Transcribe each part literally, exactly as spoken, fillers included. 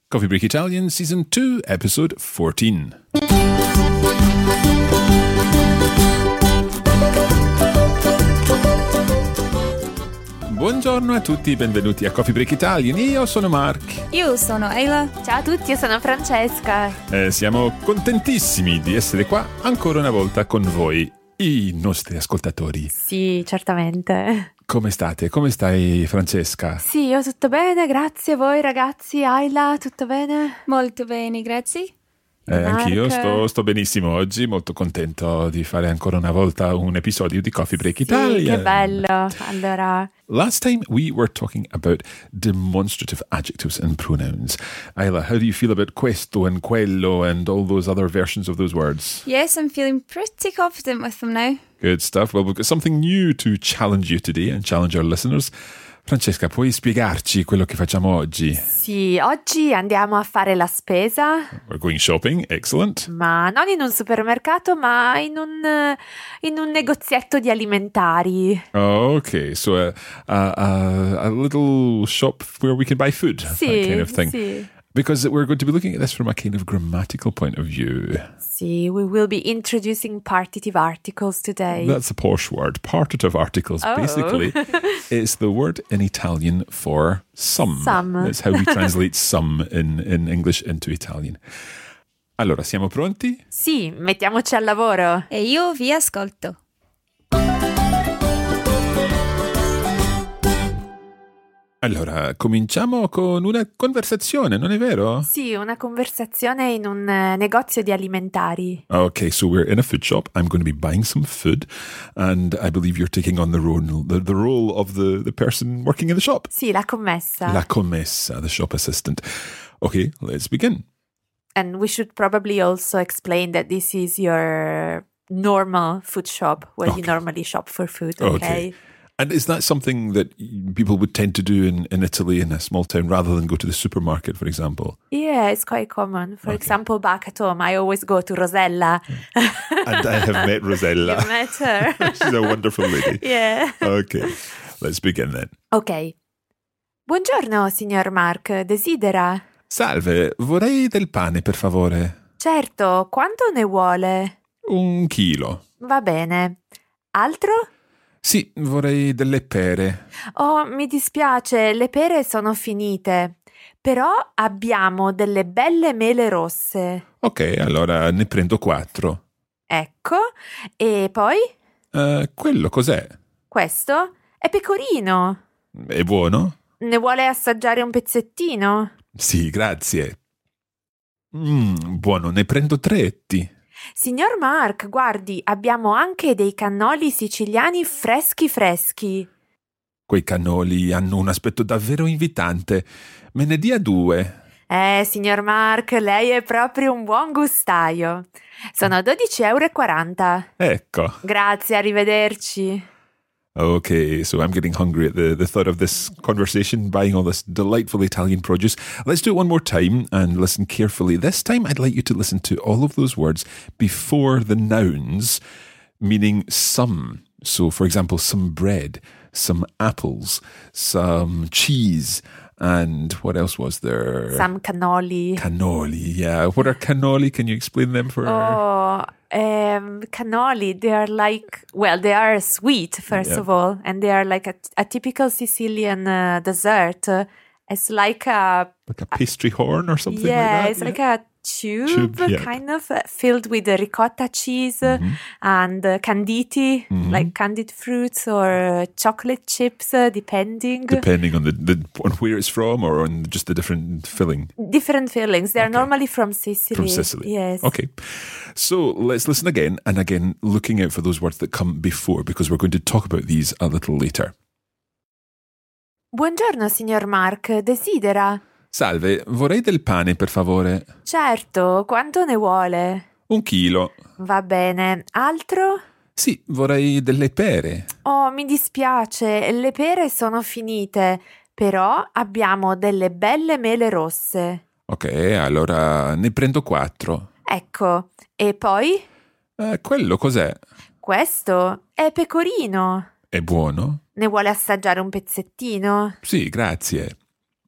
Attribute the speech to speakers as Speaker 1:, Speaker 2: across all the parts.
Speaker 1: Coffee Break Italian, Season two, Episode fourteen. Buongiorno a tutti, benvenuti a Coffee Break Italian. Io sono Mark.
Speaker 2: Io sono Ayla.
Speaker 3: Ciao a tutti, io sono Francesca.
Speaker 1: Eh, siamo contentissimi di essere qua ancora una volta con voi, i nostri ascoltatori.
Speaker 3: Sì, certamente.
Speaker 1: Come state? Come stai, Francesca?
Speaker 3: Sì, io tutto bene, grazie. Voi ragazzi, Ayla, tutto bene?
Speaker 2: Molto bene, grazie.
Speaker 1: Eh, anch'io
Speaker 3: Mark.
Speaker 1: sto, sto benissimo oggi, molto contento di fare ancora una volta un episodio di Coffee Break
Speaker 3: Sì,
Speaker 1: Italian.
Speaker 3: che bello. Allora,
Speaker 1: Last time we were talking about demonstrative adjectives and pronouns. Ayla, how do you feel about questo and quello and all those other versions of those words?
Speaker 2: Yes, I'm feeling pretty confident with them now.
Speaker 1: Good stuff. Well, we've got something new to challenge you today and challenge our listeners. Francesca, puoi spiegarci quello che facciamo oggi?
Speaker 3: sì, oggi andiamo a fare la spesa,
Speaker 1: We're going shopping. Excellent.
Speaker 3: ma non in un supermercato, ma in un, eh, in un negozietto di alimentari.
Speaker 1: Oh, okay. So a, a, a, a little shop where we can buy food,
Speaker 3: Sì,
Speaker 1: that kind of thing.
Speaker 3: sì.
Speaker 1: Because we're going to be looking at this from a kind of grammatical point of view.
Speaker 3: Sì, we will be introducing partitive articles today.
Speaker 1: That's a posh word. Partitive articles.
Speaker 3: Oh.
Speaker 1: Basically, it's the word in Italian for some.
Speaker 3: Some.
Speaker 1: That's how we translate some in, in English into Italian. Allora, siamo pronti?
Speaker 3: Sì, mettiamoci al lavoro.
Speaker 2: E io vi ascolto.
Speaker 1: Allora, cominciamo con una conversazione, non è vero?
Speaker 3: Sì, una conversazione in un eh, negozio di alimentari.
Speaker 1: Okay, so we're in a food shop. I'm going to be buying some food, and I believe you're taking on the role, the, the role of the, the person working in the shop.
Speaker 3: Sì, la commessa.
Speaker 1: La commessa, the shop assistant. Okay, let's begin.
Speaker 3: And we should probably also explain that this is your normal food shop where you
Speaker 1: Okay.
Speaker 3: normally shop for food, okay?
Speaker 1: Okay. And is that something that people would tend to do in, in Italy in a small town rather than go to the supermarket, for example?
Speaker 3: Yeah, it's quite common. For
Speaker 1: Okay.
Speaker 3: example, back at home, I always go to Rosella.
Speaker 1: And I have met Rosella.
Speaker 3: You met her.
Speaker 1: She's a wonderful lady.
Speaker 3: Yeah.
Speaker 1: Okay, let's begin then.
Speaker 3: Ok. Buongiorno, signor Mark. Desidera?
Speaker 1: Salve, vorrei del pane, per favore.
Speaker 3: Certo, quanto ne vuole?
Speaker 1: Un chilo.
Speaker 3: Va bene. Altro?
Speaker 1: Sì, vorrei delle pere.
Speaker 3: Oh, mi dispiace, le pere sono finite. Però abbiamo delle belle mele rosse.
Speaker 1: Ok, allora ne prendo quattro.
Speaker 3: Ecco. E poi?
Speaker 1: Eh, quello cos'è?
Speaker 3: Questo è pecorino.
Speaker 1: È buono?
Speaker 3: Ne vuole assaggiare un pezzettino?
Speaker 1: Sì, grazie. Mm, buono, ne prendo tretti.
Speaker 3: Signor Mark, guardi, abbiamo anche dei cannoli siciliani freschi freschi.
Speaker 1: Quei cannoli hanno un aspetto davvero invitante. Me ne dia due.
Speaker 3: Eh, signor Mark, lei è proprio un buon gustaio. Sono dodici e quaranta euro.
Speaker 1: Ecco.
Speaker 3: Grazie, arrivederci.
Speaker 1: Okay, so I'm getting hungry at the, the thought of this conversation, buying all this delightful Italian produce. Let's do it one more time and listen carefully. This time I'd like you to listen to all of those words before the nouns, meaning some. So, for example, some bread, some apples, some cheese, and what else was there?
Speaker 3: Some cannoli.
Speaker 1: Cannoli, yeah. What are cannoli? Can you explain them for
Speaker 3: Oh, um, cannoli, they are like, well, they are sweet, first
Speaker 1: Yeah.
Speaker 3: of all, and they are like a, a typical Sicilian uh, dessert. Uh, it's like a,
Speaker 1: like a pastry horn or something
Speaker 3: yeah,
Speaker 1: like that?
Speaker 3: it's like a tube,
Speaker 1: Tube, yeah.
Speaker 3: kind of, uh, filled with the ricotta cheese uh, and uh, canditi, like candied fruits or uh, chocolate chips, uh, depending.
Speaker 1: Depending on the, the on where it's from or on just the different filling.
Speaker 3: Different fillings. They're
Speaker 1: Okay.
Speaker 3: normally from Sicily.
Speaker 1: From Sicily.
Speaker 3: Yes.
Speaker 1: Okay. So let's listen again and again, looking out for those words that come before because we're going to talk about these a little later.
Speaker 3: Buongiorno, signor Mark. Desidera?
Speaker 1: Salve, vorrei del pane, per favore.
Speaker 3: Certo, quanto ne vuole?
Speaker 1: Un chilo.
Speaker 3: Va bene. Altro?
Speaker 1: Sì, vorrei delle pere.
Speaker 3: Oh, mi dispiace, le pere sono finite, però abbiamo delle belle mele rosse.
Speaker 1: Ok, allora ne prendo quattro.
Speaker 3: Ecco, e poi?
Speaker 1: Eh, quello cos'è?
Speaker 3: Questo è pecorino.
Speaker 1: È buono?
Speaker 3: Ne vuole assaggiare un pezzettino?
Speaker 1: Sì, grazie.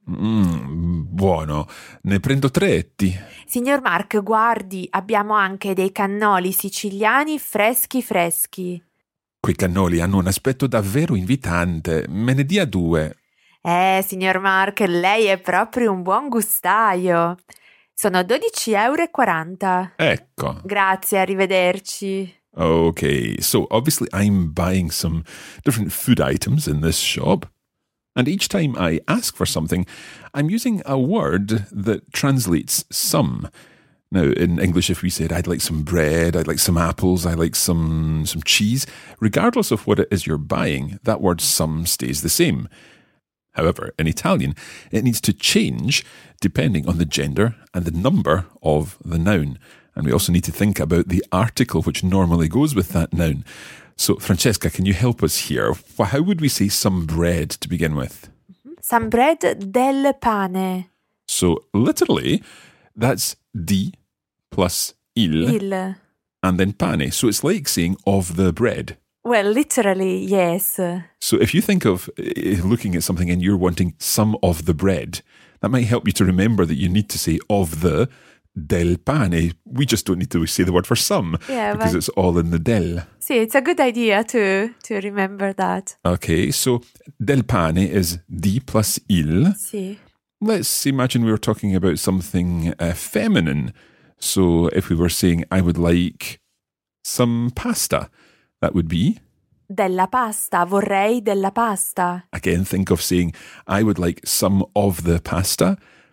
Speaker 1: Mm, buono. Ne prendo tre, Etti.
Speaker 3: Signor Mark, guardi, abbiamo anche dei cannoli siciliani freschi freschi.
Speaker 1: Quei cannoli hanno un aspetto davvero invitante. Me ne dia due.
Speaker 3: Eh, signor Mark, lei è proprio un buon gustaio. Sono dodici euro e quaranta.
Speaker 1: Ecco.
Speaker 3: Grazie, arrivederci.
Speaker 1: Okay, so obviously I'm buying some different food items in this shop. And each time I ask for something, I'm using a word that translates some. Now, in English, if we said, I'd like some bread, I'd like some apples, I'd like some, some cheese, regardless of what it is you're buying, that word some stays the same. However, in Italian, it needs to change depending on the gender and the number of the noun. And we also need to think about the article which normally goes with that noun. So, Francesca, can you help us here? How would we say some bread to begin with?
Speaker 3: Some bread del pane.
Speaker 1: So, literally, that's di plus il,
Speaker 3: Il.
Speaker 1: and then pane. So it's like saying of the bread.
Speaker 3: Well, literally, yes.
Speaker 1: So if you think of uh, looking at something and you're wanting some of the bread, that might help you to remember that you need to say of the del pane. We just don't need to say the word for some
Speaker 3: Yeah,
Speaker 1: because
Speaker 3: but-
Speaker 1: it's all in the del.
Speaker 3: Sì, it's a good idea to, to remember that.
Speaker 1: Okay, so del pane is di plus il.
Speaker 3: Sì.
Speaker 1: Let's imagine we were talking about something uh, feminine. So if we were saying, I would like some pasta, that would be,
Speaker 3: Della pasta, vorrei della pasta.
Speaker 1: again, think of saying, I would like some of the pasta.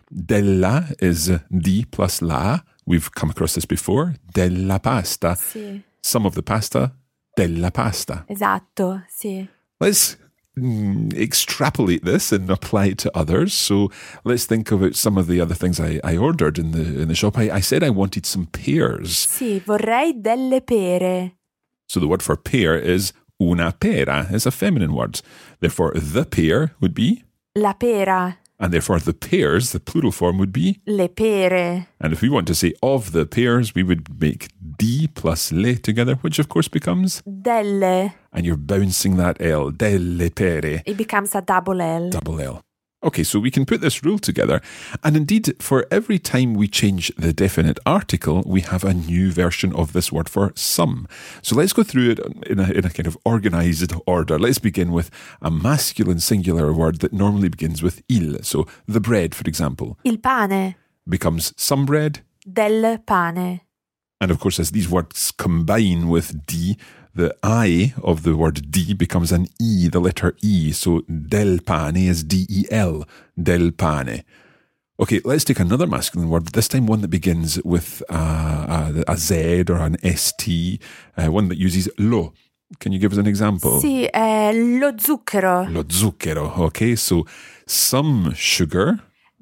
Speaker 1: Della is di plus la. We've come across this before. Della pasta.
Speaker 3: Sì.
Speaker 1: Some of the pasta. Della pasta.
Speaker 3: Esatto, sì.
Speaker 1: Let's mm, extrapolate this and apply it to others. So let's think about some of the other things I, I ordered in the in the shop. I, I said I wanted some pears.
Speaker 3: Sì, vorrei delle pere.
Speaker 1: So the word for pear is una pera. It's a feminine word. Therefore, the pear would be,
Speaker 3: La pera.
Speaker 1: and therefore the pears, the plural form would be.
Speaker 3: Le pere.
Speaker 1: And if we want to say of the pears, we would make di plus le together, which of course becomes,
Speaker 3: Delle.
Speaker 1: and you're bouncing that L, delle pere,
Speaker 3: It becomes a double L.
Speaker 1: double L. Okay, so we can put this rule together. And indeed, for every time we change the definite article, we have a new version of this word for some. So let's go through it in a, in a kind of organized order. Let's begin with a masculine singular word that normally begins with il. So the bread, for example,
Speaker 3: Il pane.
Speaker 1: becomes some bread.
Speaker 3: Del pane.
Speaker 1: And of course, as these words combine with di, the I of the word di becomes an E, the letter E. So del pane is D E L, del pane. Okay, let's take another masculine word, this time one that begins with uh, a, a Z or an S T, uh, one that uses lo. Can you give us an example?
Speaker 3: Sì, è lo zucchero.
Speaker 1: Lo zucchero. Okay, so some sugar,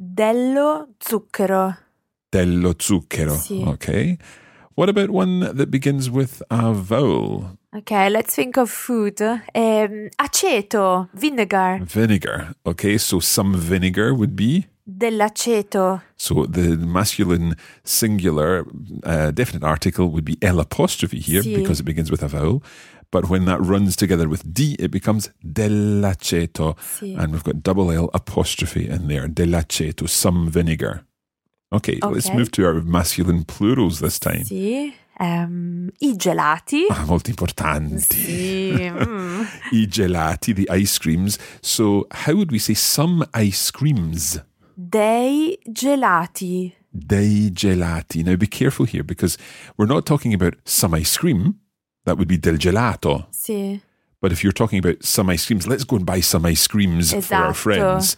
Speaker 3: Dello zucchero.
Speaker 1: dello zucchero.
Speaker 3: Sì.
Speaker 1: Okay. What about one that begins with a vowel?
Speaker 3: Okay, let's think of food. Um, aceto, vinegar.
Speaker 1: Vinegar. Okay, so some vinegar would be.
Speaker 3: Dell'aceto.
Speaker 1: So the masculine singular uh, definite article would be L apostrophe here
Speaker 3: Sì.
Speaker 1: because it begins with a vowel. But when that runs together with D, it becomes dell'aceto.
Speaker 3: Sì.
Speaker 1: And we've got double L apostrophe in there. Dell'aceto, some vinegar. Okay, let's
Speaker 3: Okay.
Speaker 1: move to our masculine plurals this time.
Speaker 3: Sì. Um, I gelati.
Speaker 1: Ah, molto importanti.
Speaker 3: Sì. mm.
Speaker 1: I gelati, the ice creams. So how would we say some ice creams?
Speaker 3: Dei gelati.
Speaker 1: Dei gelati. Now be careful here because we're not talking about some ice cream. That would be del gelato.
Speaker 3: Sì.
Speaker 1: But if you're talking about some ice creams, let's go and buy some ice creams for our
Speaker 3: Esatto.
Speaker 1: friends.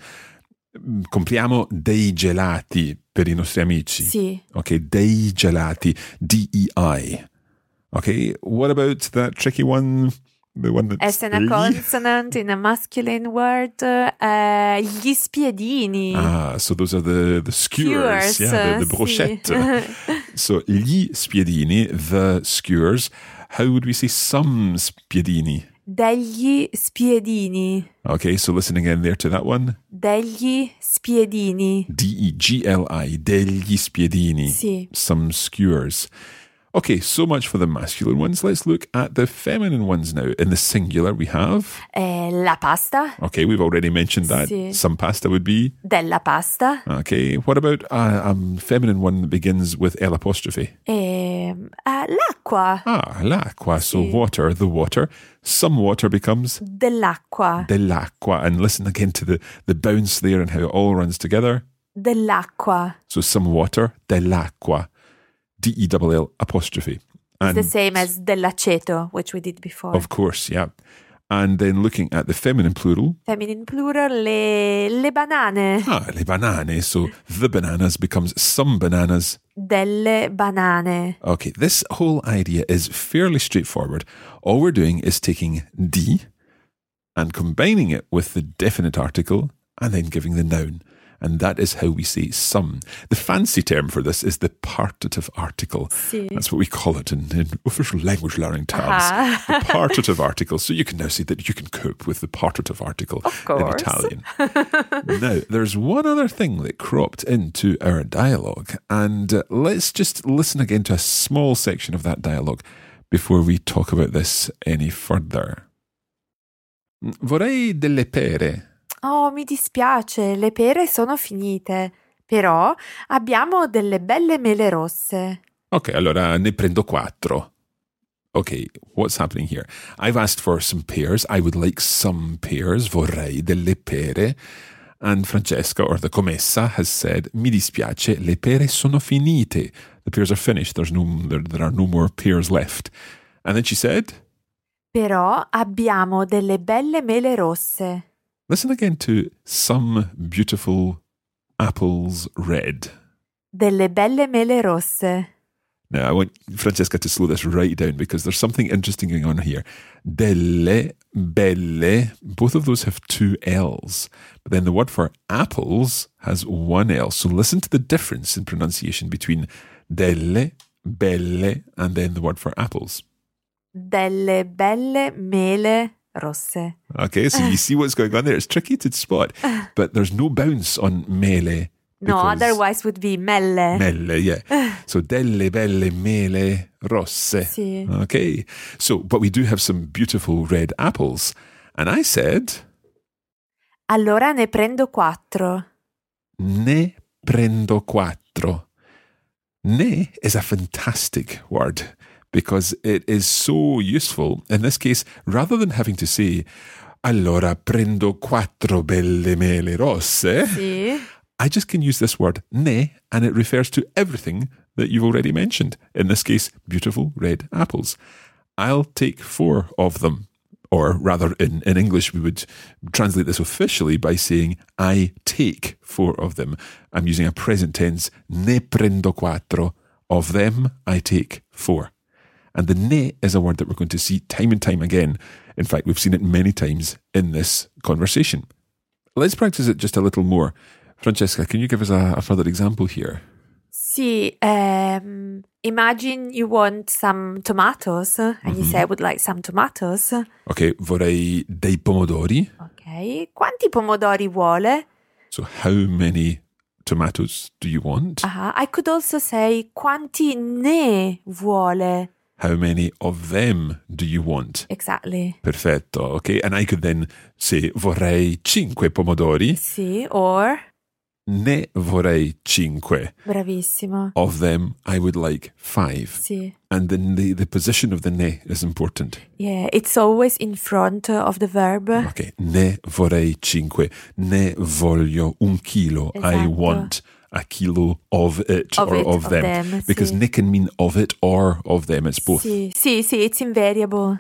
Speaker 1: Compriamo dei gelati per i nostri amici.
Speaker 3: Sì.
Speaker 1: Okay, dei gelati. D E I. Okay, what about that tricky one? The one that's
Speaker 3: As in a consonant in a masculine word. Uh, gli spiedini.
Speaker 1: Ah, so those are the, the skewers,
Speaker 3: Skewers,
Speaker 1: yeah, the, the
Speaker 3: sì.
Speaker 1: brochette. So gli spiedini, the skewers. How would we say some spiedini?
Speaker 3: Degli spiedini.
Speaker 1: Okay, so listening in there to that one.
Speaker 3: Degli spiedini.
Speaker 1: D E G L I, degli spiedini.
Speaker 3: Sì.
Speaker 1: Some skewers. Okay, so much for the masculine ones. Let's look at the feminine ones now. In the singular, we have...
Speaker 3: Eh, la pasta.
Speaker 1: Okay, we've already mentioned that.
Speaker 3: Sì.
Speaker 1: Some pasta would be...
Speaker 3: Della pasta.
Speaker 1: Okay, what about a um, feminine one that begins with L apostrophe?
Speaker 3: Eh, ah, l'acqua.
Speaker 1: Ah, l'acqua, so
Speaker 3: Sì.
Speaker 1: water, the water. Some water becomes
Speaker 3: Dell'acqua.
Speaker 1: dell'acqua. And listen again to the, the bounce there and how it all runs together.
Speaker 3: Dell'acqua.
Speaker 1: So some water, dell'acqua. D E L L apostrophe.
Speaker 3: It's
Speaker 1: And
Speaker 3: the same as dell'aceto, which we did before.
Speaker 1: of course, yeah. And then looking at the feminine plural,
Speaker 3: Feminine plural, le, le banane.
Speaker 1: ah, le banane. So the bananas becomes some bananas.
Speaker 3: Delle banane.
Speaker 1: Okay, this whole idea is fairly straightforward. All we're doing is taking di and combining it with the definite article and then giving the noun. And that is how we say some. The fancy term for this is the partitive article.
Speaker 3: Sì.
Speaker 1: That's what we call it in, in official language learning terms.
Speaker 3: Ah.
Speaker 1: The partitive article. So you can now say that you can cope with the partitive article
Speaker 3: Of
Speaker 1: in
Speaker 3: course.
Speaker 1: Italian. Now, there's one other thing that cropped into our dialogue. And uh, let's just listen again to a small section of that dialogue before we talk about this any further. Vorrei delle pere.
Speaker 3: Oh, mi dispiace, le pere sono finite. Però abbiamo delle belle mele rosse.
Speaker 1: Ok, allora ne prendo quattro. Okay, what's happening here? I've asked for some pears. I would like some pears. Vorrei delle pere. And Francesca, or the commessa, has said, mi dispiace, le pere sono finite. The pears are finished. There's no, there, there are no more pears left. And then she said,
Speaker 3: Però abbiamo delle belle mele rosse.
Speaker 1: listen again to some beautiful apples red.
Speaker 3: Delle belle mele rosse.
Speaker 1: Now, I want Francesca to slow this right down because there's something interesting going on here. Delle, belle, both of those have two L's. But then the word for apples has one L. So listen to the difference in pronunciation between delle, belle, and then the word for apples.
Speaker 3: Delle belle mele rosse.
Speaker 1: Okay, so you see what's going on there. It's tricky to spot, but there's no bounce on mele.
Speaker 3: No,
Speaker 1: because-
Speaker 3: otherwise would be melle.
Speaker 1: Mele, yeah. So delle belle mele rosse.
Speaker 3: Sì.
Speaker 1: Okay. So, but we do have some beautiful red apples. And I said,
Speaker 3: Allora ne prendo quattro.
Speaker 1: ne prendo quattro. Ne is a fantastic word because it is so useful. In this case, rather than having to say, allora prendo quattro belle mele rosse,
Speaker 3: Sì.
Speaker 1: I just can use this word ne, and it refers to everything that you've already mentioned. In this case, beautiful red apples. I'll take four of them. Or rather, in, in English, we would translate this officially by saying, I take four of them. I'm using a present tense, ne prendo quattro. Of them, I take four. And the ne is a word that we're going to see time and time again. In fact, we've seen it many times in this conversation. Let's practice it just a little more. Francesca, can you give us a, a further example here?
Speaker 3: Sì, um, imagine you want some tomatoes and you say I would like some tomatoes.
Speaker 1: Okay, vorrei dei pomodori.
Speaker 3: Ok, quanti pomodori vuole?
Speaker 1: So how many tomatoes do you want?
Speaker 3: Ah, I could also say quanti ne vuole.
Speaker 1: How many of them do you want?
Speaker 3: Exactly.
Speaker 1: Perfetto, okay. And I could then say vorrei cinque pomodori.
Speaker 3: Sì, or
Speaker 1: Ne vorrei cinque.
Speaker 3: bravissimo.
Speaker 1: Of them, I would like five.
Speaker 3: Sì.
Speaker 1: And then the, the position of the ne is important.
Speaker 3: Yeah, it's always in front of the verb.
Speaker 1: Okay, ne vorrei cinque. Ne voglio un chilo. I
Speaker 3: Esatto.
Speaker 1: want a kilo of it
Speaker 3: Of
Speaker 1: or
Speaker 3: it,
Speaker 1: of
Speaker 3: of
Speaker 1: them.
Speaker 3: them,
Speaker 1: Because
Speaker 3: sì.
Speaker 1: ne can mean of it or of them. It's both.
Speaker 3: Sì, sì, sì, it's invariable.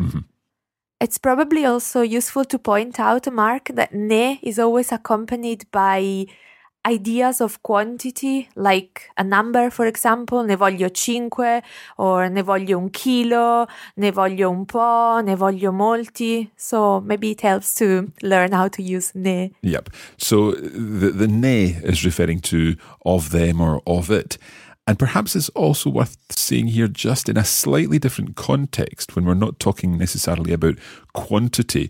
Speaker 3: It's probably also useful to point out, Mark, that ne is always accompanied by ideas of quantity, like a number, for example, ne voglio cinque, or ne voglio un chilo, ne voglio un po', ne voglio molti. So maybe it helps to learn how to use ne.
Speaker 1: Yep. So the, the ne is referring to of them or of it. And perhaps it's also worth saying here, just in a slightly different context, when we're not talking necessarily about quantity,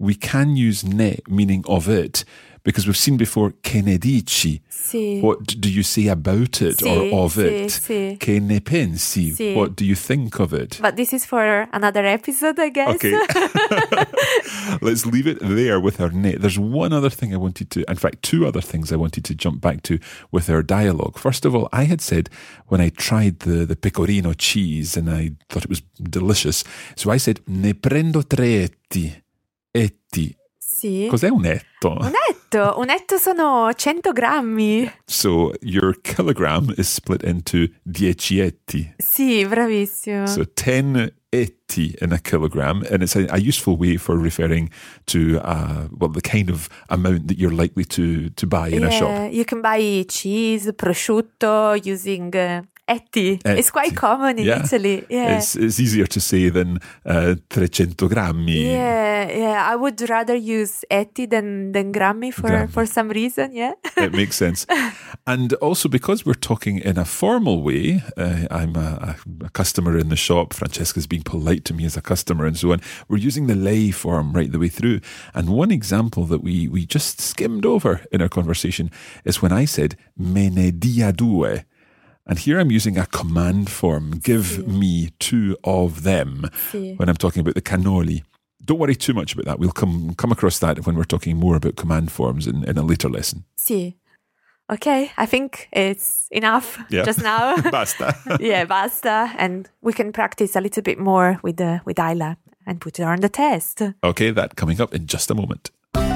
Speaker 1: we can use ne, meaning of it, because we've seen before che ne dici.
Speaker 3: Sì.
Speaker 1: What do you say about it
Speaker 3: Sì,
Speaker 1: or of
Speaker 3: sì,
Speaker 1: it?
Speaker 3: sì.
Speaker 1: Che ne pensi?
Speaker 3: Sì.
Speaker 1: What do you think of it?
Speaker 3: But this is for another episode, I guess.
Speaker 1: Okay. Let's leave it there with our ne. There's one other thing I wanted to, in fact, two other things I wanted to jump back to with our dialogue. First of all, I had said when I tried the, the pecorino cheese and I thought it was delicious, so I said, ne prendo tre etti. Etti.
Speaker 3: Sì.
Speaker 1: Cos'è un etto?
Speaker 3: Un etto. Un etto sono cento grammi.
Speaker 1: So your kilogram is split into dieci etti.
Speaker 3: Sì, bravissimo.
Speaker 1: So ten etti in a kilogram, and it's a, a useful way for referring to uh, well the kind of amount that you're likely to to buy in
Speaker 3: yeah,
Speaker 1: a shop.
Speaker 3: You can buy cheese, prosciutto using uh, etti.
Speaker 1: Etti.
Speaker 3: It's quite common in
Speaker 1: Yeah.
Speaker 3: Italy. Yeah.
Speaker 1: It's it's easier to say than uh, trecento grammi.
Speaker 3: Yeah, yeah. I would rather use etti than, than grammi for,
Speaker 1: Grammi.
Speaker 3: for some reason, yeah.
Speaker 1: It makes sense. And also because we're talking in a formal way, uh, I'm a, a customer in the shop, Francesca's being polite to me as a customer and so on, we're using the lei form right the way through. And one example that we, we just skimmed over in our conversation is when I said, me ne dia due. And here I'm using a command form, give
Speaker 3: Sì.
Speaker 1: me two of them,
Speaker 3: Sì.
Speaker 1: when I'm talking about the cannoli. Don't worry too much about that. We'll come come across that when we're talking more about command forms in, in a later lesson.
Speaker 3: Sì. Okay, I think it's enough
Speaker 1: Yeah.
Speaker 3: just now.
Speaker 1: Basta.
Speaker 3: Yeah, basta. And we can practice a little bit more with the with Ayla and put her on the test.
Speaker 1: Okay, that coming up in just a moment.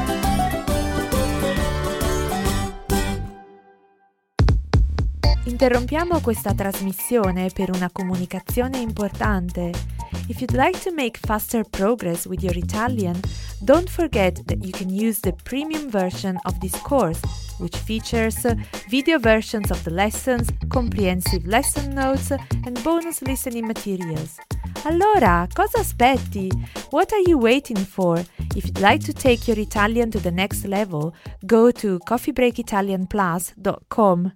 Speaker 3: Interrompiamo questa trasmissione per una comunicazione importante. If you'd like to make faster progress with your Italian, don't forget that you can use the premium version of this course, which features video versions of the lessons, comprehensive lesson notes, and bonus listening materials. Allora, cosa aspetti? What are you waiting for? If you'd like to take your Italian to the next level, go to coffee break italian plus dot com.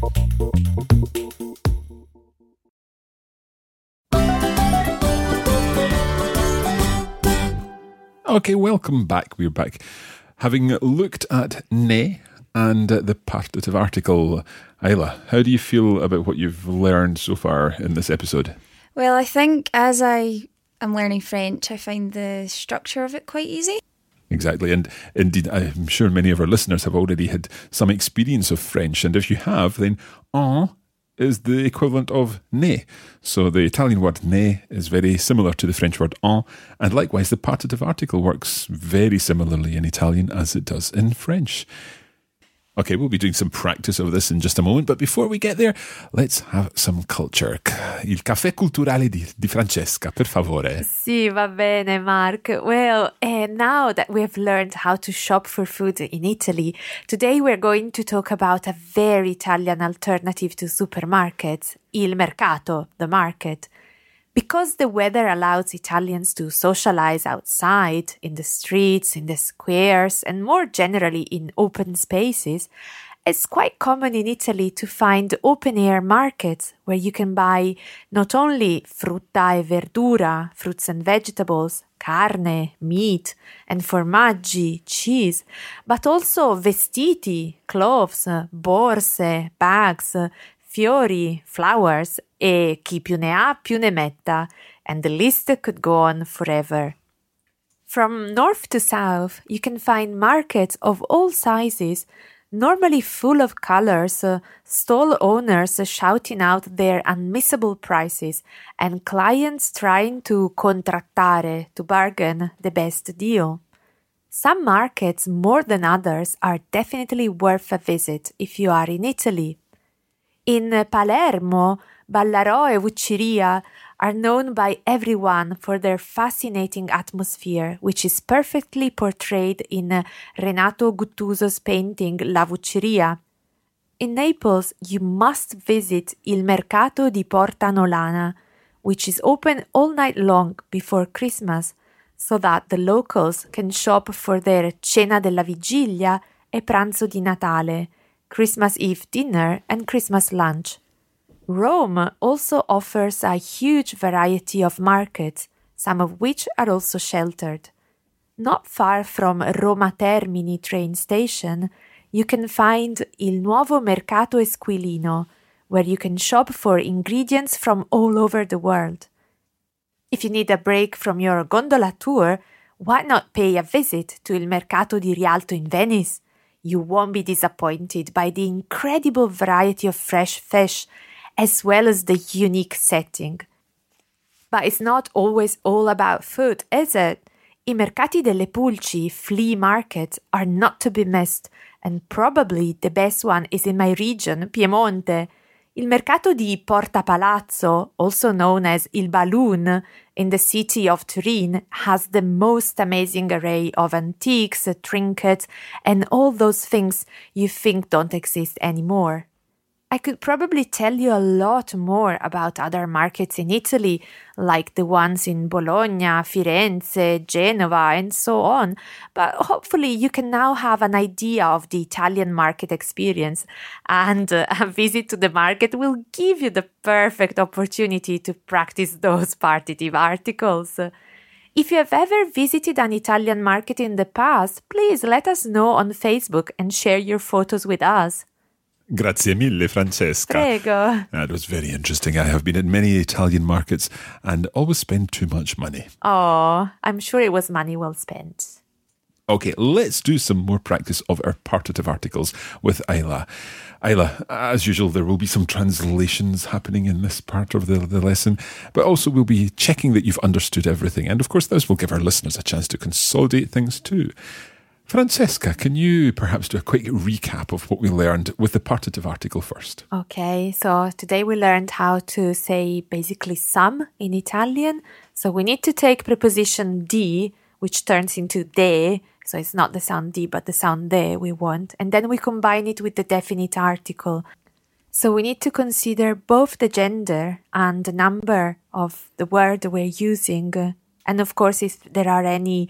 Speaker 1: Okay, welcome back. We're back. Having looked at ne and uh, the partitive article, Ayla, how do you feel about what you've learned so far in this episode?
Speaker 2: Well, I think as I am learning French, I find the structure of it quite easy.
Speaker 1: Exactly. And indeed, I'm sure many of our listeners have already had some experience of French. And if you have, then en is the equivalent of ne. So the Italian word ne is very similar to the French word en. And likewise, the partitive article works very similarly in Italian as it does in French. Okay, we'll be doing some practice of this in just a moment, but before we get there, let's have some culture. Il caffè culturale di, di Francesca, per favore.
Speaker 3: Sì, va bene, Mark. Well, and now that we have learned how to shop for food in Italy, today we're going to talk about a very Italian alternative to supermarkets, il mercato, the market. Because the weather allows Italians to socialize outside, in the streets, in the squares, and more generally in open spaces, it's quite common in Italy to find open-air markets where you can buy not only frutta e verdura, fruits and vegetables, carne, meat, and formaggi, cheese, but also vestiti, clothes, borse, bags, fiori, flowers, e chi più ne ha più ne metta, and the list could go on forever. From north to south, you can find markets of all sizes, normally full of colors, uh, stall owners shouting out their unmissable prices, and clients trying to contrattare, to bargain the best deal. Some markets, more than others, are definitely worth a visit if you are in Italy. In Palermo, Ballarò and Vucciria are known by everyone for their fascinating atmosphere, which is perfectly portrayed in Renato Guttuso's painting La Vucciria. In Naples, you must visit Il Mercato di Porta Nolana, which is open all night long before Christmas, so that the locals can shop for their Cena della Vigilia e Pranzo di Natale, Christmas Eve dinner and Christmas lunch. Rome also offers a huge variety of markets, some of which are also sheltered. not far from Roma Termini train station, you can find Il Nuovo Mercato Esquilino, where you can shop for ingredients from all over the world. If you need a break from your gondola tour, why not pay a visit to Il Mercato di Rialto in Venice? You won't be disappointed by the incredible variety of fresh fish, as well as the unique setting. But it's not always all about food, is it? I Mercati delle Pulci flea market are not to be missed, and probably the best one is in my region, Piemonte. Il Mercato di Porta Palazzo, also known as Il Balloon, in the city of Turin, has the most amazing array of antiques, trinkets, and all those things you think don't exist anymore. I could probably tell you a lot more about other markets in Italy, like the ones in Bologna, Firenze, Genova, and so on, but hopefully you can now have an idea of the Italian market experience, and uh, a visit to the market will give you the perfect opportunity to practice those partitive articles. If you have ever visited an Italian market in the past, please let us know on Facebook and share your photos with us.
Speaker 1: Grazie mille, Francesca.
Speaker 3: Prego.
Speaker 1: That was very interesting. I have been at many Italian markets and always spend too much money.
Speaker 3: Oh, I'm sure it was money well spent.
Speaker 1: Okay, let's do some more practice of our partitive articles with Ayla. Ayla, as usual, there will be some translations happening in this part of the, the lesson, but also we'll be checking that you've understood everything. And of course, this will give our listeners a chance to consolidate things too. Francesca, can you perhaps do a quick recap of what we learned with the partitive article first?
Speaker 3: Okay, so today we learned how to say basically some in Italian. So we need to take preposition di, which turns into de. So it's not the sound di, but the sound de we want. And then we combine it with the definite article. So we need to consider both the gender and the number of the word we're using. And of course, if there are any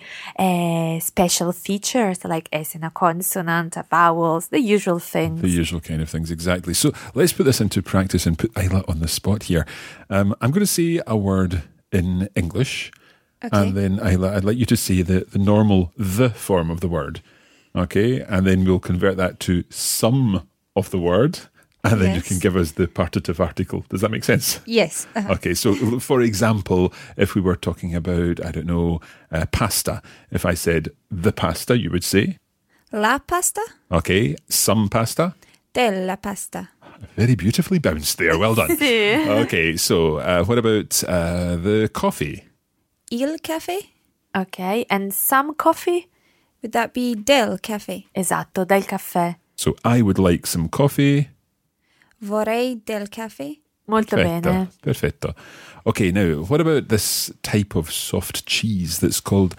Speaker 3: uh, special features like S in a consonant, a vowels, the usual things.
Speaker 1: The usual kind of things, exactly. So let's put this into practice and put Ayla on the spot here. Um, I'm going to say a word in English.
Speaker 2: Okay.
Speaker 1: And then Ayla, I'd like you to say the, the normal the form of the word. Okay. And then we'll convert that to some of the word. And then yes. You can give us the partitive article. Does that make sense?
Speaker 2: Yes. Uh-huh.
Speaker 1: Okay, so for example, if we were talking about, I don't know, uh, pasta, if I said the pasta, you would say?
Speaker 2: La pasta.
Speaker 1: Okay, some pasta?
Speaker 2: Della pasta.
Speaker 1: Very beautifully bounced there, well done. Okay, so uh, what about uh, the coffee?
Speaker 2: Il caffè.
Speaker 3: Okay, and some coffee?
Speaker 2: Would that be del caffè?
Speaker 3: Esatto, del caffè.
Speaker 1: So I would like some coffee.
Speaker 2: Vorrei del caffè.
Speaker 3: Molto
Speaker 1: Perfetto,
Speaker 3: bene.
Speaker 1: Perfetto. Okay, now, what about this type of soft cheese that's called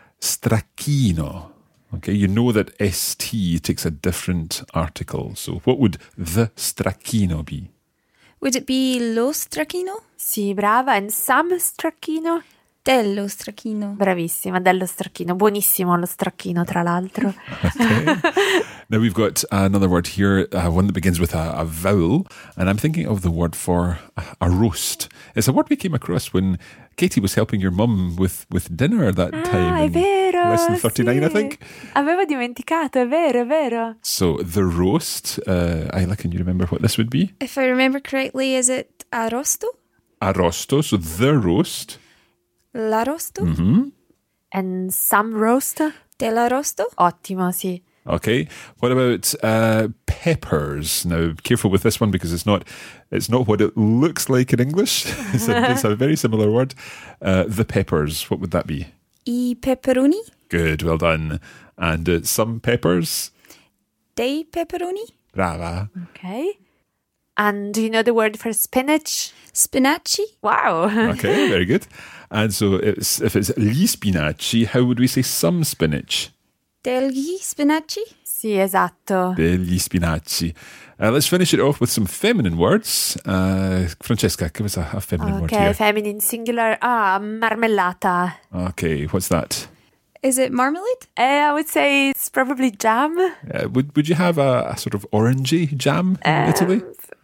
Speaker 1: stracchino? Okay, you know that S T takes a different article. So what would the stracchino be?
Speaker 2: Would it be lo stracchino?
Speaker 3: Sì, brava. And some stracchino?
Speaker 2: Dello stracchino.
Speaker 3: Bravissima, dello stracchino. Buonissimo lo stracchino, tra l'altro.
Speaker 1: Okay. Now we've got another word here, uh, one that begins with a, a vowel, and I'm thinking of the word for a, a roast. It's a word we came across when Katie was helping your mum with, with dinner that
Speaker 3: ah,
Speaker 1: time.
Speaker 3: È vero,
Speaker 1: lesson thirty-nine,
Speaker 3: sì.
Speaker 1: I think.
Speaker 3: Avevo dimenticato, è vero, è vero.
Speaker 1: So the roast, uh, Ayla, can you remember what this would be?
Speaker 2: If I remember correctly, is it arrosto?
Speaker 1: Arrosto, so the roast.
Speaker 2: L'arrosto?
Speaker 1: Mm-hmm.
Speaker 3: And some roast?
Speaker 2: Dell'arrosto?
Speaker 3: Ottimo, sì.
Speaker 1: Okay. What about uh, peppers? Now, careful with this one because it's not it's not what it looks like in English. it's, a, it's a very similar word. Uh, the peppers, what would that be?
Speaker 2: I peperoni?
Speaker 1: Good, well done. And uh, some peppers?
Speaker 2: Dei peperoni?
Speaker 1: Brava.
Speaker 3: Okay. And do you know the word for spinach?
Speaker 2: Spinaci?
Speaker 3: Wow.
Speaker 1: Okay, very good. And so it's, if it's gli spinaci, how would we say some spinach?
Speaker 2: Degli spinaci?
Speaker 3: Sì, esatto.
Speaker 1: Degli spinaci. Uh, let's finish it off with some feminine words. Uh, Francesca, give us a, a feminine word
Speaker 3: Okay,
Speaker 1: here.
Speaker 3: feminine singular. Ah, marmellata.
Speaker 1: Okay, what's that?
Speaker 2: Is it marmalade?
Speaker 3: Uh, I would say it's probably jam.
Speaker 1: Uh, would would you have a, a sort of orangey jam in
Speaker 3: Um,
Speaker 1: Italy?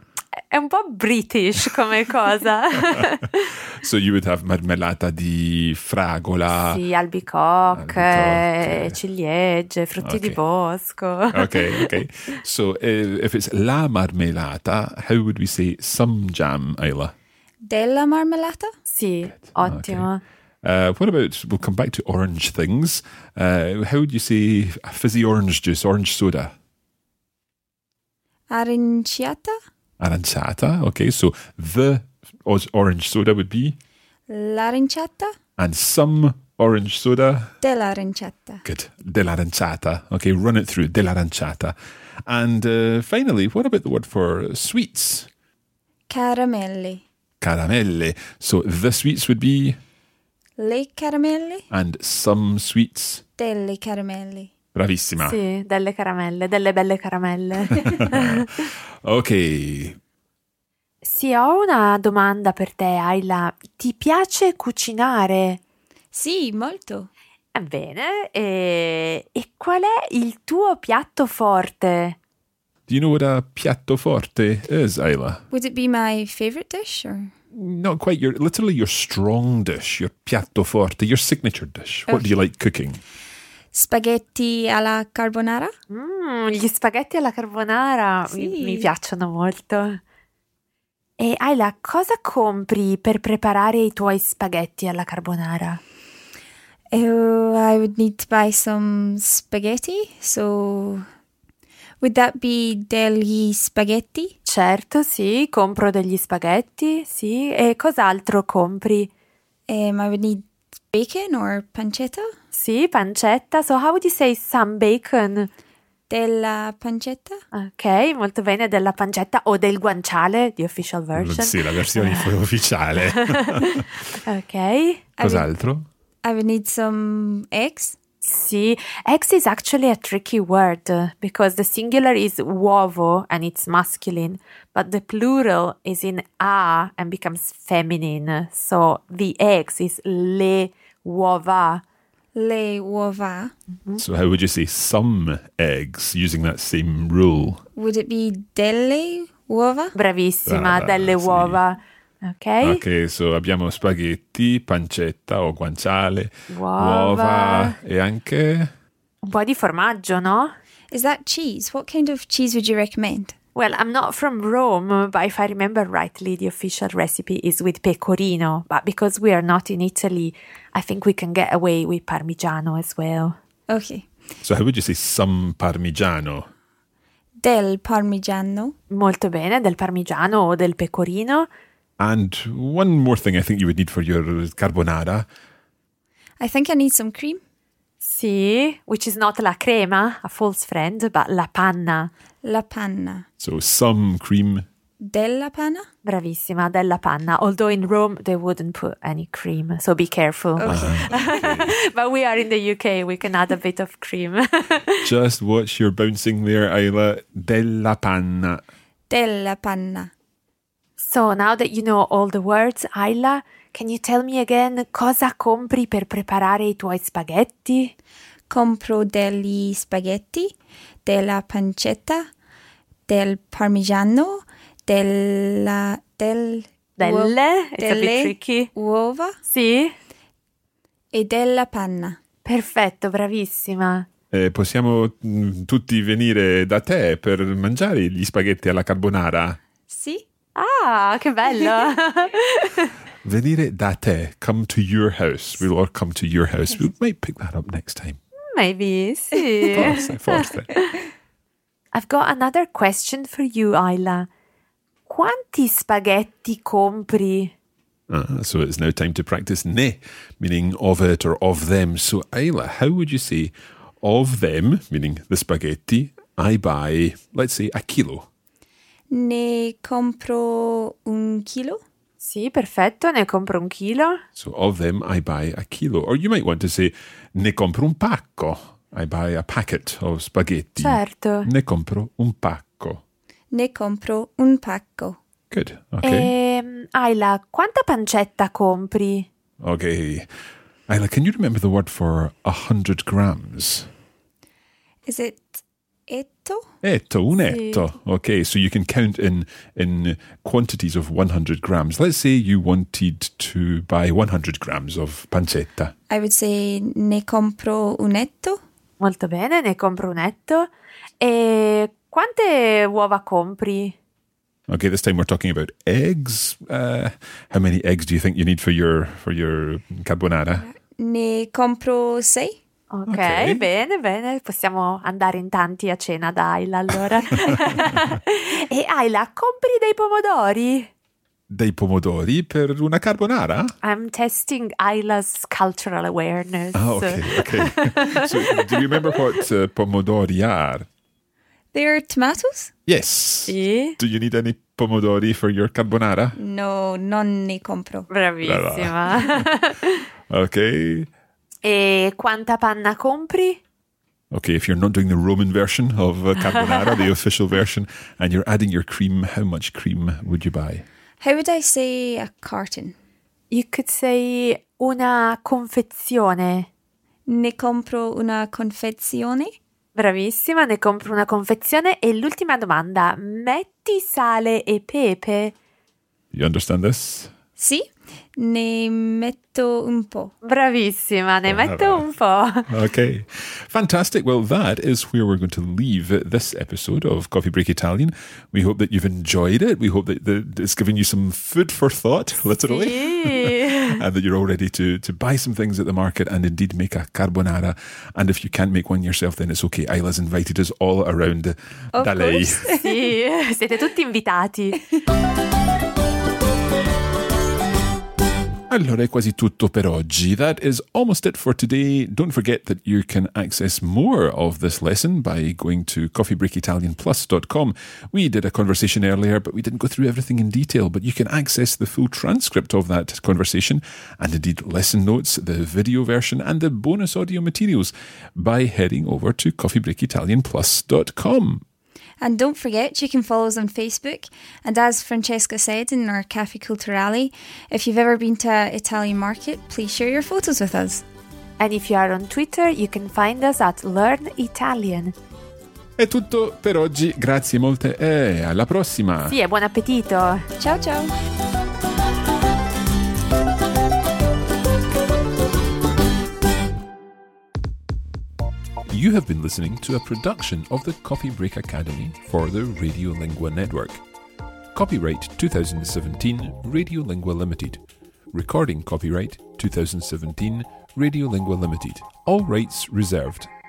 Speaker 3: È un po' British come cosa.
Speaker 1: So you would have marmellata di fragola.
Speaker 3: Sì, albicocche,
Speaker 1: albicocche.
Speaker 3: ciliegie, frutti
Speaker 1: Okay.
Speaker 3: di bosco.
Speaker 1: Okay, okay. So uh, if it's la marmelata, how would we say some jam, Ayla?
Speaker 2: Della marmellata?
Speaker 3: Sì, ottimo.
Speaker 1: Uh, what about, we'll come back to orange things. Uh, how would you say fizzy orange juice, orange soda?
Speaker 2: Aranciata?
Speaker 1: Aranciata. Okay, so the os- orange soda would be,
Speaker 2: L'aranciata?
Speaker 1: and some orange soda.
Speaker 2: Dell'aranciata.
Speaker 1: Good. Dell'aranciata. Okay, run it through. Dell'aranciata. And uh, finally, what about the word for sweets?
Speaker 2: Caramelli.
Speaker 1: Caramelle. So the sweets would be,
Speaker 2: Le caramelli?
Speaker 1: and some sweets.
Speaker 2: Delle caramelli.
Speaker 1: Bravissima.
Speaker 3: Sì, delle caramelle, delle belle caramelle.
Speaker 1: Ok.
Speaker 3: Sì, ho una domanda per te, Ayla. Ti piace cucinare?
Speaker 2: Sì, molto.
Speaker 3: Bene, e, e qual è il tuo piatto forte?
Speaker 1: Do you know what a piatto forte is, Ayla?
Speaker 2: Would it be my favorite dish or?
Speaker 1: Not quite. Your literally your strong dish, your piatto forte, your signature dish. What do you like cooking?
Speaker 2: Spaghetti alla carbonara?
Speaker 3: Mm, gli spaghetti alla carbonara
Speaker 2: Sì.
Speaker 3: mi, mi piacciono molto. E Ayla, cosa compri per preparare i tuoi spaghetti alla carbonara?
Speaker 2: Oh, I would need to buy some spaghetti. So, would that be degli spaghetti?
Speaker 3: Certo, sì, compro degli spaghetti, sì. E cos'altro compri?
Speaker 2: Um, I would need bacon or pancetta?
Speaker 3: Sì, pancetta. So how would you say some bacon?
Speaker 2: Della pancetta?
Speaker 3: Ok, molto bene, della pancetta o del guanciale, the official version.
Speaker 1: Sì, la versione ufficiale.
Speaker 3: Ok.
Speaker 2: I would,
Speaker 1: Cos'altro?
Speaker 2: I would need some eggs.
Speaker 3: Sì, eggs is actually a tricky word uh, because the singular is uovo and it's masculine, but the plural is in a and becomes feminine. So the eggs is le uova.
Speaker 2: Le uova.
Speaker 1: So how would you say some eggs using that same rule?
Speaker 2: Would it be delle uova?
Speaker 3: Bravissima,
Speaker 1: Brava,
Speaker 3: delle
Speaker 1: sì.
Speaker 3: uova. Ok?
Speaker 1: Ok, so abbiamo spaghetti, pancetta o guanciale,
Speaker 3: Uova.
Speaker 1: e anche...
Speaker 3: Un po' di formaggio, no?
Speaker 2: Is that cheese? What kind of cheese would you recommend?
Speaker 3: Well, I'm not from Rome, but if I remember rightly, the official recipe is with pecorino. But because we are not in Italy, I think we can get away with parmigiano as well.
Speaker 2: Okay.
Speaker 1: So how would you say some parmigiano?
Speaker 2: Del parmigiano.
Speaker 3: Molto bene, del parmigiano o del pecorino.
Speaker 1: And one more thing I think you would need for your carbonara.
Speaker 2: I think I need some cream.
Speaker 3: Sì, which is not la crema, a false friend, but la panna.
Speaker 2: La panna.
Speaker 1: So some cream.
Speaker 2: Della panna?
Speaker 3: Bravissima, della panna. Although in Rome they wouldn't put any cream, so be careful. But we are in the U K, we can add a bit of cream.
Speaker 1: Just watch your bouncing there, Ayla. Della panna.
Speaker 2: Della panna.
Speaker 3: So now that you know all the words, Ayla, can you tell me again cosa compri per preparare i tuoi spaghetti?
Speaker 2: Compro degli spaghetti, della pancetta, del parmigiano, della del
Speaker 3: Delle, it's a bit
Speaker 2: delle
Speaker 3: tricky.
Speaker 2: uova
Speaker 3: Sì?
Speaker 2: e della panna.
Speaker 3: Perfetto, bravissima.
Speaker 1: Eh, possiamo mm, tutti venire da te per mangiare gli spaghetti alla carbonara?
Speaker 2: Sì?
Speaker 3: Ah, che bello!
Speaker 1: Venire da te. Come to your house. We'll all come to your house. We might pick that up next time.
Speaker 3: Maybe, sì.
Speaker 1: Forse, forse.
Speaker 3: I've got another question for you, Ayla. Quanti spaghetti compri?
Speaker 1: Uh, so it's now time to practice ne, meaning of it or of them. So Ayla, how would you say of them, meaning the spaghetti, I buy, let's say, a kilo?
Speaker 2: Ne compro un chilo.
Speaker 3: Sì, perfetto, ne compro un chilo.
Speaker 1: So of them, I buy a kilo. Or you might want to say, ne compro un pacco. I buy a packet of spaghetti.
Speaker 3: Certo.
Speaker 1: Ne compro un pacco.
Speaker 2: Ne compro un pacco.
Speaker 1: Good. Okay.
Speaker 3: Ehm, Ayla, quanta pancetta compri?
Speaker 1: Okay. Ayla, can you remember the word for a hundred grams?
Speaker 2: Is it etto.
Speaker 1: Etto, un etto. Okay, so you can count in in quantities of one hundred grams. Let's say you wanted to buy one hundred grams of pancetta.
Speaker 2: I would say ne compro un etto.
Speaker 3: Molto bene, ne compro un etto. E quante uova compri?
Speaker 1: Okay, this time we're talking about eggs. Uh, how many eggs do you think you need for your for your carbonara?
Speaker 2: Ne compro sei.
Speaker 3: Ok,
Speaker 1: Ok.
Speaker 3: bene, bene. Possiamo andare in tanti a cena da Ayla allora. E Ayla, compri dei pomodori?
Speaker 1: Dei pomodori per una carbonara?
Speaker 3: I'm testing Ayla's cultural awareness.
Speaker 1: Oh, okay, okay. So, do you remember what uh, pomodori are?
Speaker 2: They're tomatoes?
Speaker 1: Yes.
Speaker 3: Sì.
Speaker 1: Do you need any pomodori for your carbonara?
Speaker 2: No, non ne compro.
Speaker 3: Bravissima.
Speaker 1: Okay.
Speaker 3: E quanta panna compri?
Speaker 1: Okay, if you're not doing the Roman version of uh, carbonara, the official version, and you're adding your cream, how much cream would you buy?
Speaker 2: How would I say a carton?
Speaker 3: You could say una confezione.
Speaker 2: Ne compro una confezione.
Speaker 3: Bravissima, ne compro una confezione. E l'ultima domanda, metti sale e pepe?
Speaker 1: You understand this?
Speaker 2: Sì, ne metto un po'.
Speaker 3: Bravissima, ne metto un po'.
Speaker 1: Okay, fantastic. Well, that is where we're going to leave this episode of Coffee Break Italian. We hope that you've enjoyed it. We hope that that it's given you some food for thought, literally,
Speaker 3: Sì.
Speaker 1: and that you're all ready to, to buy some things at the market and indeed make a carbonara. And if you can't make one yourself, then it's okay. Ayla's invited us all around
Speaker 2: Of
Speaker 1: da lei.
Speaker 2: course.
Speaker 3: Sì, siete tutti invitati.
Speaker 1: Allora è quasi tutto per oggi. That is almost it for today. Don't forget that you can access more of this lesson by going to coffee break italian plus dot com. We did a conversation earlier, but we didn't go through everything in detail. But you can access the full transcript of that conversation and indeed lesson notes, the video version, and the bonus audio materials by heading over to coffee break italian plus dot com.
Speaker 2: And don't forget, you can follow us on Facebook. And as Francesca said in our Cafe Culturale, if you've ever been to an Italian market, please share your photos with us.
Speaker 3: And if you are on Twitter, you can find us at Learn Italian.
Speaker 1: È tutto per oggi. Grazie molte e alla prossima.
Speaker 3: Sì, e buon appetito.
Speaker 2: Ciao ciao!
Speaker 1: You have been listening to a production of the Coffee Break Academy for the Radiolingua Network. Copyright twenty seventeen Radiolingua Limited. Recording copyright twenty seventeen Radiolingua Limited. All rights reserved.